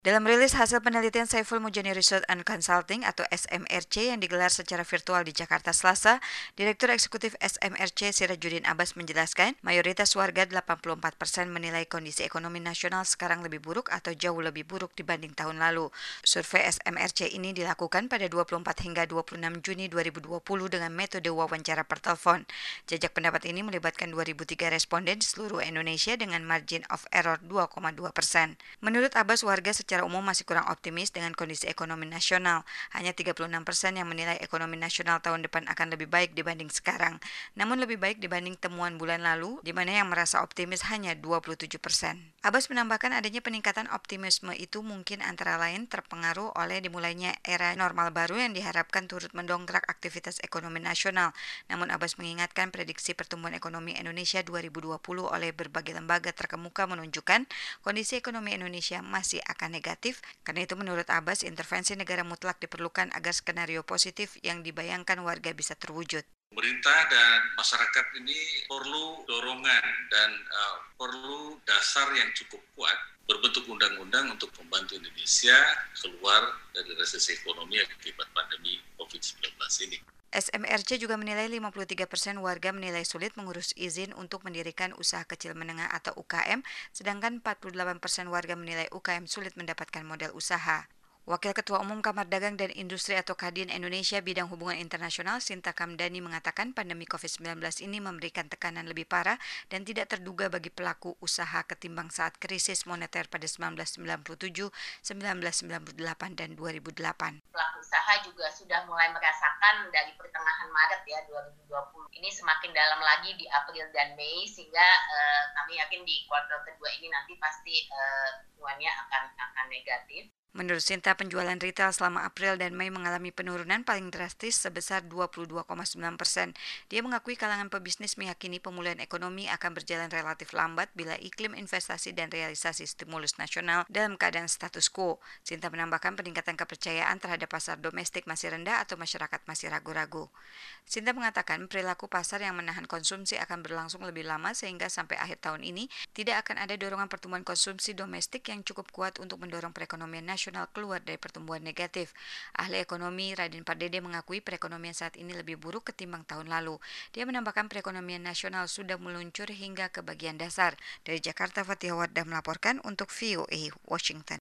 Dalam rilis hasil penelitian Saiful Mujani Research and Consulting atau SMRC yang digelar secara virtual di Jakarta Selasa, Direktur Eksekutif SMRC Sirajuddin Abbas menjelaskan, mayoritas warga 84% menilai kondisi ekonomi nasional sekarang lebih buruk atau jauh lebih buruk dibanding tahun lalu. Survei SMRC ini dilakukan pada 24 hingga 26 Juni 2020 dengan metode wawancara per telepon. Jajak pendapat ini melibatkan 2.003 responden di seluruh Indonesia dengan margin of error 2,2%. Menurut Abbas, warga secara umum masih kurang optimis dengan kondisi ekonomi nasional. Hanya 36% yang menilai ekonomi nasional tahun depan akan lebih baik dibanding sekarang. Namun lebih baik dibanding temuan bulan lalu, di mana yang merasa optimis hanya 27%. Abbas menambahkan adanya peningkatan optimisme itu mungkin antara lain terpengaruh oleh dimulainya era normal baru yang diharapkan turut mendongkrak aktivitas ekonomi nasional. Namun Abbas mengingatkan prediksi pertumbuhan ekonomi Indonesia 2020 oleh berbagai lembaga terkemuka menunjukkan kondisi ekonomi Indonesia masih akan negatif. Karena itu menurut Abbas, intervensi negara mutlak diperlukan agar skenario positif yang dibayangkan warga bisa terwujud. Pemerintah dan masyarakat ini perlu dorongan dan perlu dasar yang cukup kuat berbentuk undang-undang untuk membantu Indonesia keluar dari resesi ekonomi akibat pandemi COVID-19 ini. SMRC juga menilai 53% warga menilai sulit mengurus izin untuk mendirikan usaha kecil menengah atau UKM, sedangkan 48% warga menilai UKM sulit mendapatkan modal usaha. Wakil Ketua Umum Kamar Dagang dan Industri atau Kadin Indonesia Bidang Hubungan Internasional Sinta Kamdani mengatakan pandemi COVID-19 ini memberikan tekanan lebih parah dan tidak terduga bagi pelaku usaha ketimbang saat krisis moneter pada 1997, 1998, dan 2008. Pelaku usaha juga sudah mulai merasakan dari pertengahan Maret ya 2020. Ini semakin dalam lagi di April dan Mei sehingga kami yakin di kuartal kedua ini nanti pasti hubungannya akan negatif. Menurut Sinta, penjualan retail selama April dan Mei mengalami penurunan paling drastis sebesar 22,9%. Dia mengakui kalangan pebisnis meyakini pemulihan ekonomi akan berjalan relatif lambat bila iklim investasi dan realisasi stimulus nasional dalam keadaan status quo. Sinta menambahkan peningkatan kepercayaan terhadap pasar domestik masih rendah atau masyarakat masih ragu-ragu. Sinta mengatakan perilaku pasar yang menahan konsumsi akan berlangsung lebih lama sehingga sampai akhir tahun ini tidak akan ada dorongan pertumbuhan konsumsi domestik yang cukup kuat untuk mendorong perekonomian nasional keluar dari pertumbuhan negatif. Ahli ekonomi Raden Pardede mengakui perekonomian saat ini lebih buruk ketimbang tahun lalu. Dia menambahkan perekonomian nasional sudah meluncur hingga ke bagian dasar. Dari Jakarta, Fatihah Wardah melaporkan untuk VOA Washington.